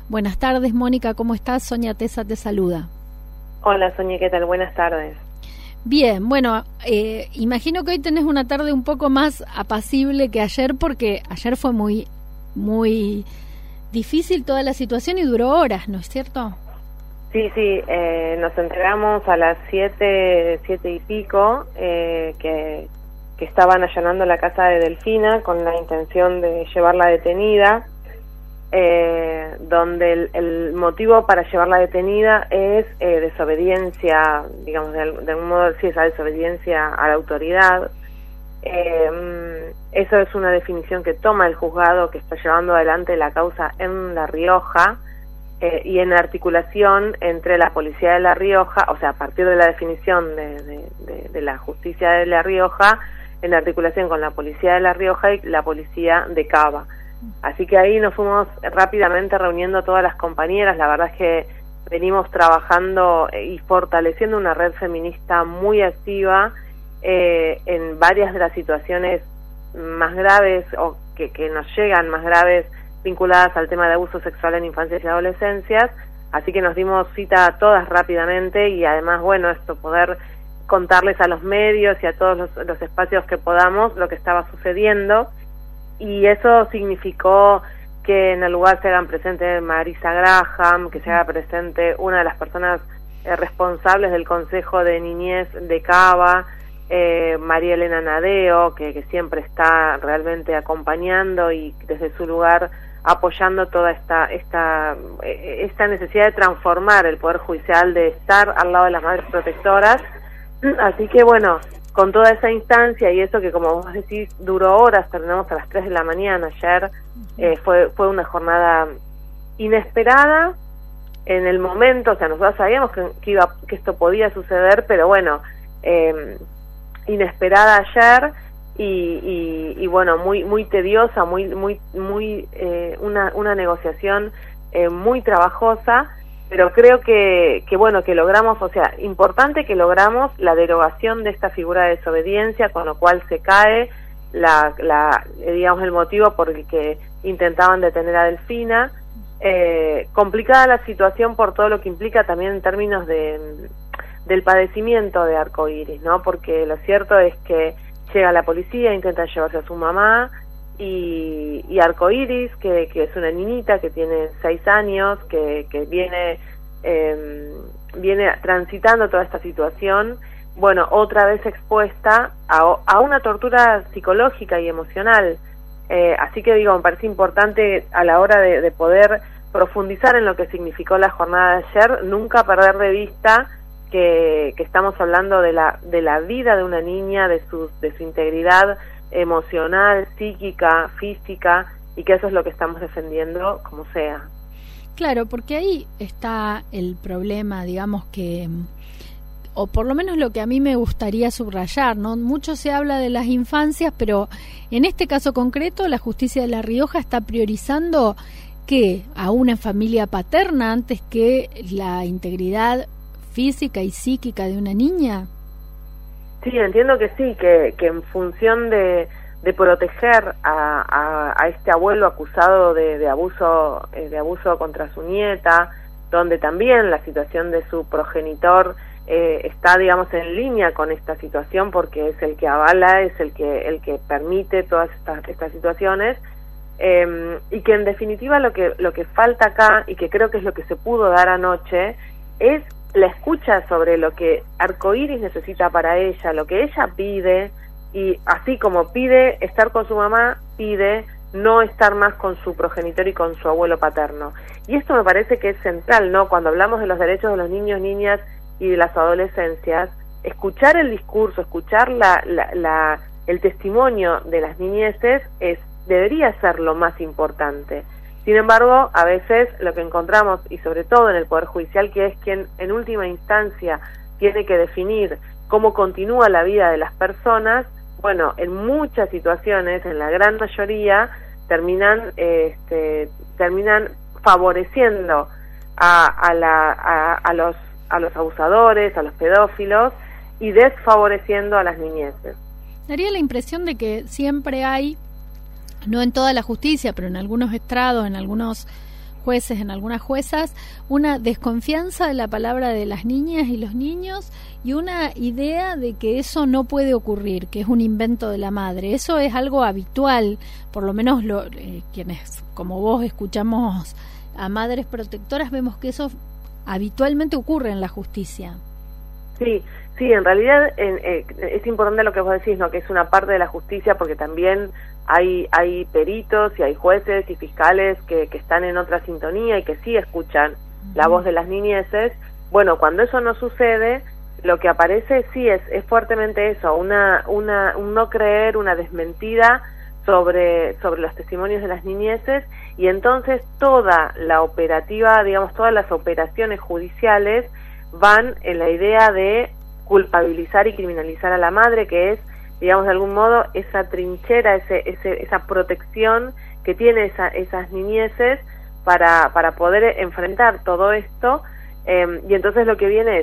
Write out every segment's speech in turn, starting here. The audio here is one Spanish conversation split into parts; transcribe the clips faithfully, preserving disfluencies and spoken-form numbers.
Buenas tardes, Mónica, ¿cómo estás? Sonia Tesa te saluda. Hola, Sonia, ¿qué tal? Buenas tardes. Bien, bueno, eh, imagino que hoy tenés una tarde un poco más apacible que ayer, porque ayer fue muy, muy difícil toda la situación y duró horas, ¿no es cierto? Sí, sí, eh, nos enteramos a las siete, siete y pico, eh, que, que estaban allanando la casa de Delfina con la intención de llevarla detenida, eh, donde el, el motivo para llevarla detenida es eh, desobediencia, digamos, de, de algún modo, sí, esa desobediencia a la autoridad. Eh, eso es una definición que toma el juzgado que está llevando adelante la causa en La Rioja, eh, y en articulación entre la policía de La Rioja, o sea, a partir de la definición de, de, de, de la justicia de La Rioja, en articulación con la policía de La Rioja y la policía de Cava. Así que ahí nos fuimos rápidamente reuniendo todas las compañeras. La verdad es que venimos trabajando y fortaleciendo una red feminista muy activa eh, en varias de las situaciones más graves o que, que nos llegan más graves vinculadas al tema de abuso sexual en infancias y adolescencias. Así que nos dimos cita a todas rápidamente y además, bueno, esto, poder contarles a los medios y a todos los, los espacios que podamos lo que estaba sucediendo. Y eso significó que en el lugar se hagan presente Marisa Graham, que se haga presente una de las personas eh, responsables del Consejo de Niñez de Cava, eh, María Elena Nadeo, que, que siempre está realmente acompañando y desde su lugar apoyando toda esta, esta, eh, esta necesidad de transformar el Poder Judicial, de estar al lado de las madres protectoras. Así que bueno, con toda esa instancia y eso que, como vos decís, duró horas, terminamos a las tres de la mañana ayer, eh, fue fue una jornada inesperada en el momento. O sea, nosotros sabíamos que, que, iba, que esto podía suceder, pero bueno, eh, inesperada ayer y, y, y bueno, muy muy tediosa, muy muy muy eh, una, una negociación eh, muy trabajosa. Pero creo que, que bueno, que logramos, o sea, importante que logramos la derogación de esta figura de desobediencia, con lo cual se cae la, la digamos, el motivo por el que intentaban detener a Delfina. Eh, complicada la situación por todo lo que implica también en términos de del padecimiento de Arcoiris, ¿no? Porque lo cierto es que llega la policía, intenta llevarse a su mamá, y, y Arcoiris, que, que es una niñita que tiene seis años, que, que viene eh, viene transitando toda esta situación, bueno, otra vez expuesta a, a una tortura psicológica y emocional. Eh, así que digo, me parece importante a la hora de, de poder profundizar en lo que significó la jornada de ayer, nunca perder de vista que, que estamos hablando de la, de la vida de una niña, de su, de su integridad emocional, psíquica, física, y que eso es lo que estamos defendiendo como sea. Claro, porque ahí está el problema, digamos que, o por lo menos lo que a mí me gustaría subrayar, ¿no? Mucho se habla de las infancias, pero en este caso concreto la justicia de La Rioja está priorizando que a una familia paterna antes que la integridad física y psíquica de una niña. Sí, entiendo que sí, que, que en función de, de proteger a, a, a este abuelo acusado de, de abuso eh, de abuso contra su nieta, donde también la situación de su progenitor eh, está, digamos, en línea con esta situación, porque es el que avala, es el que el que permite todas estas, estas situaciones, eh, y que en definitiva lo que lo que falta acá, y que creo que es lo que se pudo dar anoche, es la escucha sobre lo que Arcoiris necesita para ella, lo que ella pide, y así como pide estar con su mamá, pide no estar más con su progenitor y con su abuelo paterno. Y esto me parece que es central, ¿no? Cuando hablamos de los derechos de los niños, niñas y de las adolescencias, escuchar el discurso, escuchar la, la, la, el testimonio de las niñeces es, debería ser lo más importante. Sin embargo, a veces lo que encontramos, y sobre todo en el Poder Judicial, que es quien en última instancia tiene que definir cómo continúa la vida de las personas, bueno, en muchas situaciones, en la gran mayoría, terminan eh, este, terminan favoreciendo a, a, la, a, a, los, a los abusadores, a los pedófilos, y desfavoreciendo a las niñeces. Daría la impresión de que siempre hay, no en toda la justicia, pero en algunos estrados, en algunos jueces, en algunas juezas, una desconfianza de la palabra de las niñas y los niños y una idea de que eso no puede ocurrir, que es un invento de la madre. Eso es algo habitual, por lo menos lo, eh, quienes como vos escuchamos a madres protectoras, vemos que eso habitualmente ocurre en la justicia. Sí, sí, en realidad en, eh, es importante lo que vos decís, ¿no? Que es una parte de la justicia, porque también hay hay peritos y hay jueces y fiscales que, que están en otra sintonía y que sí escuchan uh-huh. la voz de las niñeces. Bueno, cuando eso no sucede, lo que aparece sí es, es fuertemente eso, una, una, un no creer, una desmentida sobre, sobre los testimonios de las niñeces, y entonces toda la operativa, digamos, todas las operaciones judiciales van en la idea de culpabilizar y criminalizar a la madre, que es, digamos, de algún modo esa trinchera, ese, ese, esa protección que tiene esa, esas niñeces para, para poder enfrentar todo esto. Eh, y entonces lo que viene es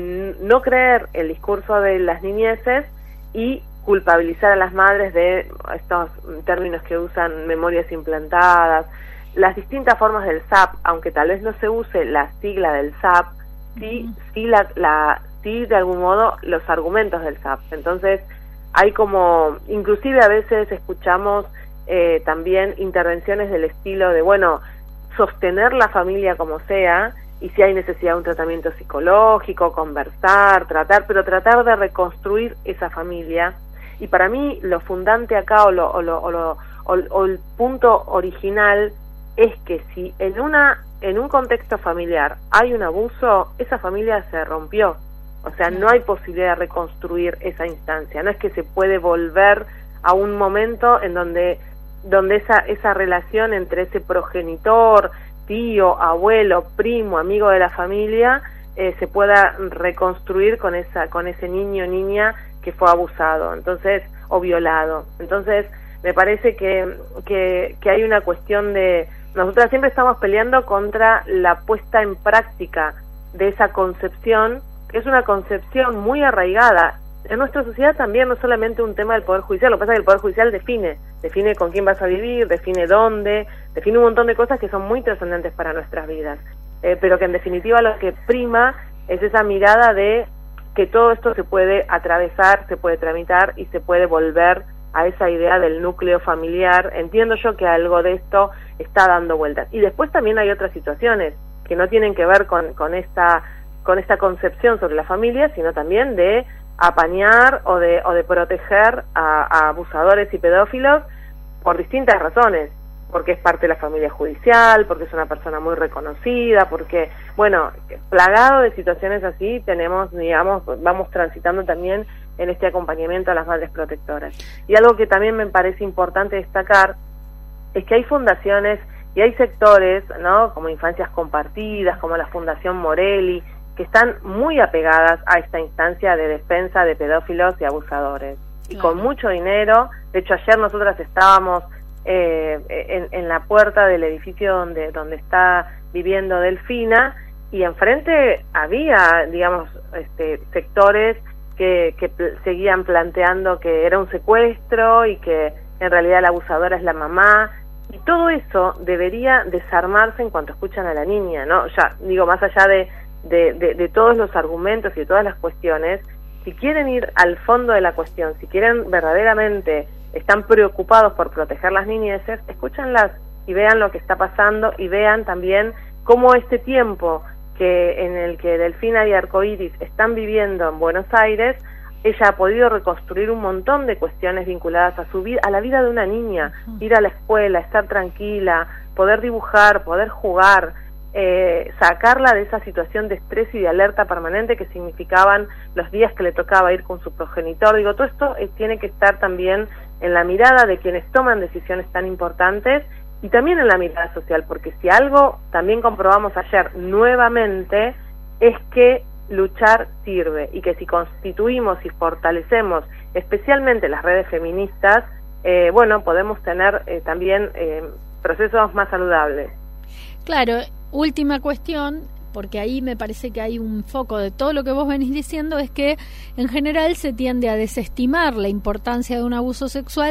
no creer el discurso de las niñeces y culpabilizar a las madres de estos términos que usan, memorias implantadas, las distintas formas del S A P, aunque tal vez no se use la sigla del S A P, sí, uh-huh. sí, la, la, sí de algún modo los argumentos del S A P. Entonces hay como, inclusive a veces escuchamos eh, también intervenciones del estilo de, bueno, sostener la familia como sea, y si hay necesidad de un tratamiento psicológico, conversar, tratar, pero tratar de reconstruir esa familia. Y para mí lo fundante acá, o, lo, o, lo, o, lo, o, o el punto original, es que si en una en un contexto familiar hay un abuso, esa familia se rompió. O sea, no hay posibilidad de reconstruir esa instancia. No es que se puede volver a un momento en donde donde esa esa relación entre ese progenitor, tío, abuelo, primo, amigo de la familia, eh, se pueda reconstruir con esa con ese niño o niña que fue abusado, entonces, o violado. Entonces, me parece que, que, que hay una cuestión de... Nosotras siempre estamos peleando contra la puesta en práctica de esa concepción, que es una concepción muy arraigada. En nuestra sociedad también no es solamente un tema del Poder Judicial, lo que pasa es que el Poder Judicial define, define con quién vas a vivir, define dónde, define un montón de cosas que son muy trascendentes para nuestras vidas, eh, pero que en definitiva lo que prima es esa mirada de que todo esto se puede atravesar, se puede tramitar y se puede volver a esa idea del núcleo familiar. Entiendo yo que algo de esto está dando vueltas. Y después también hay otras situaciones que no tienen que ver con, con esta con esta concepción sobre la familia, sino también de apañar o de, o de proteger a, a abusadores y pedófilos por distintas razones. Porque es parte de la familia judicial, porque es una persona muy reconocida, porque, bueno, plagado de situaciones así tenemos, digamos, vamos transitando también en este acompañamiento a las madres protectoras. Y algo que también me parece importante destacar es que hay fundaciones y hay sectores, ¿no?, como Infancias Compartidas, como la Fundación Morelli, que están muy apegadas a esta instancia de defensa de pedófilos y abusadores. Y claro, con mucho dinero. De hecho, ayer nosotras estábamos Eh, en, en la puerta del edificio donde donde está viviendo Delfina, y enfrente había, digamos, este, sectores que, que pl- seguían planteando que era un secuestro y que en realidad la abusadora es la mamá, y todo eso debería desarmarse en cuanto escuchan a la niña, ¿no? Ya digo, más allá de, de, de, de todos los argumentos y de todas las cuestiones, si quieren ir al fondo de la cuestión, si quieren verdaderamente, están preocupados por proteger las niñeces, escúchanlas y vean lo que está pasando, y vean también cómo este tiempo que en el que Delfina y Arcoiris están viviendo en Buenos Aires, ella ha podido reconstruir un montón de cuestiones vinculadas a su vida, a la vida de una niña, ir a la escuela, estar tranquila, poder dibujar, poder jugar, eh, sacarla de esa situación de estrés y de alerta permanente que significaban los días que le tocaba ir con su progenitor. Digo, todo esto eh, tiene que estar también en la mirada de quienes toman decisiones tan importantes, y también en la mirada social, porque si algo también comprobamos ayer nuevamente es que luchar sirve, y que si constituimos y fortalecemos especialmente las redes feministas, eh, bueno, podemos tener eh, también eh, procesos más saludables. Claro, última cuestión, porque ahí me parece que hay un foco de todo lo que vos venís diciendo, es que en general se tiende a desestimar la importancia de un abuso sexual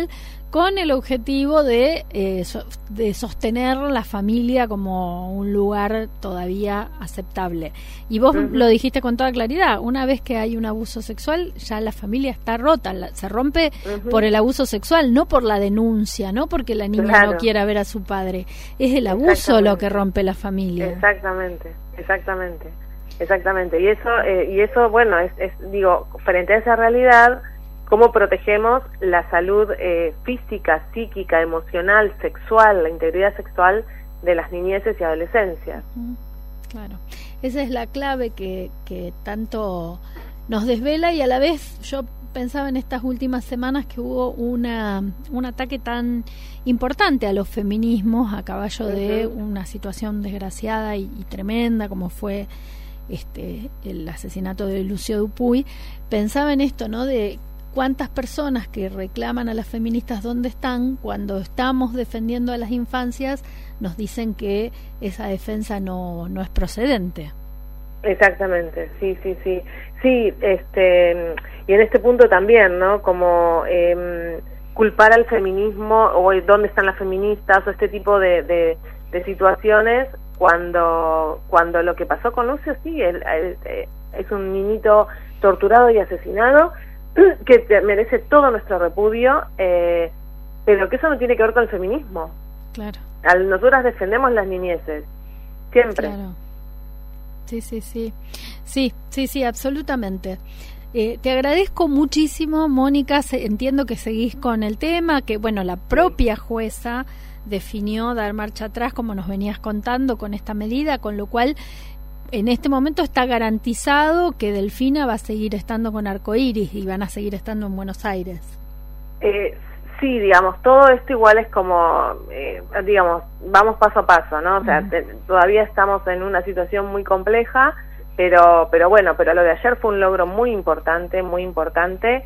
con el objetivo de, eh, so, de sostener la familia como un lugar todavía aceptable. Y vos uh-huh. lo dijiste con toda claridad, una vez que hay un abuso sexual, ya la familia está rota, la, se rompe uh-huh. por el abuso sexual, no por la denuncia, no porque la niña claro. no quiera ver a su padre, es el abuso lo que rompe la familia. Exactamente, exactamente, exactamente. Y eso, eh, y eso bueno, es, es digo, frente a esa realidad, cómo protegemos la salud eh, física, psíquica, emocional, sexual, la integridad sexual de las niñeces y adolescencias. Claro, esa es la clave que, que tanto nos desvela, y a la vez yo pensaba en estas últimas semanas que hubo una un ataque tan importante a los feminismos a caballo uh-huh. de una situación desgraciada y, y tremenda como fue este el asesinato de Lucio Dupuy. Pensaba en esto, ¿no? De cuántas personas que reclaman a las feministas dónde están cuando estamos defendiendo a las infancias nos dicen que esa defensa no no es procedente. Exactamente, sí, sí, sí, sí, este, y en este punto también, ¿no? Como eh, culpar al feminismo o dónde están las feministas o este tipo de, de, de situaciones cuando cuando lo que pasó con Lucio sí, él, él, él, es un niñito torturado y asesinado que merece todo nuestro repudio, eh, pero que eso no tiene que ver con el feminismo. Claro. Al, nosotras defendemos las niñeces, siempre. Claro. Sí, sí, sí. Sí, sí, sí, absolutamente. Eh, te agradezco muchísimo, Mónica. Se, entiendo que seguís con el tema, que, bueno, la propia jueza definió dar marcha atrás, como nos venías contando, con esta medida, con lo cual en este momento está garantizado que Delfina va a seguir estando con Arcoiris y van a seguir estando en Buenos Aires. Eh, sí, digamos, todo esto igual es como, eh, digamos, vamos paso a paso, ¿no? O sea, uh-huh. te, todavía estamos en una situación muy compleja, pero pero bueno, pero lo de ayer fue un logro muy importante, muy importante.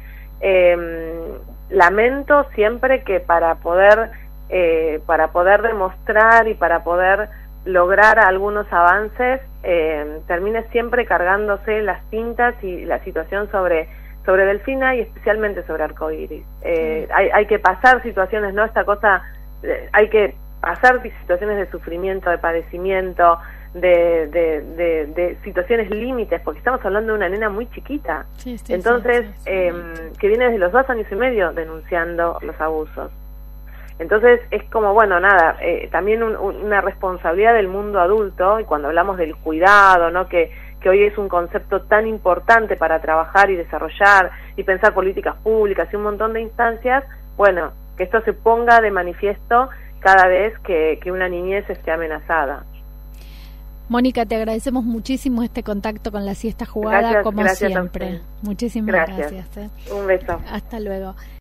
Eh, lamento siempre que para poder, eh, para poder demostrar y para poder lograr algunos avances, eh, termine siempre cargándose las tintas y la situación sobre sobre Delfina y especialmente sobre Arcoiris. Eh, sí. hay, hay que pasar situaciones, ¿no? Esta cosa, eh, hay que pasar situaciones de sufrimiento, de padecimiento, de, de, de, de situaciones límites, porque estamos hablando de una nena muy chiquita. Sí, sí, Entonces, sí, sí, sí. Eh, que viene desde los dos años y medio denunciando los abusos. Entonces es como, bueno, nada, eh, también un, un, una responsabilidad del mundo adulto, y cuando hablamos del cuidado, ¿no? Que, que hoy es un concepto tan importante para trabajar y desarrollar y pensar políticas públicas y un montón de instancias, bueno, que esto se ponga de manifiesto cada vez que, que una niñez esté amenazada. Mónica, te agradecemos muchísimo este contacto con La Siesta Jugada, gracias, como gracias siempre. Muchísimas gracias. gracias eh. Un beso. Hasta luego.